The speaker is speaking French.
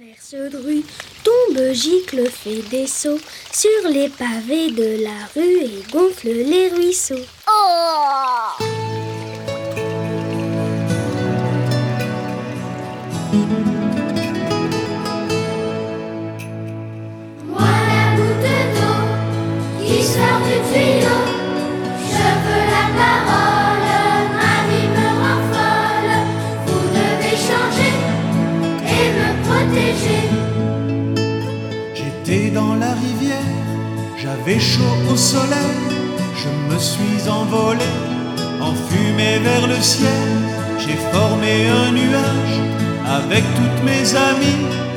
Traverse Dru, tombe, gicle, fait des sauts sur les pavés de la rue et gonfle les ruisseaux. Oh! Moi la goutte d'eau qui sort du tuyau, je veux la parole, ma vie me rend folle. Vous devez changer et me protéger. J'étais dans la rivière, j'avais chaud au soleil. Je me suis envolé, enfumé vers le ciel. J'ai formé un nuage avec toutes mes amies.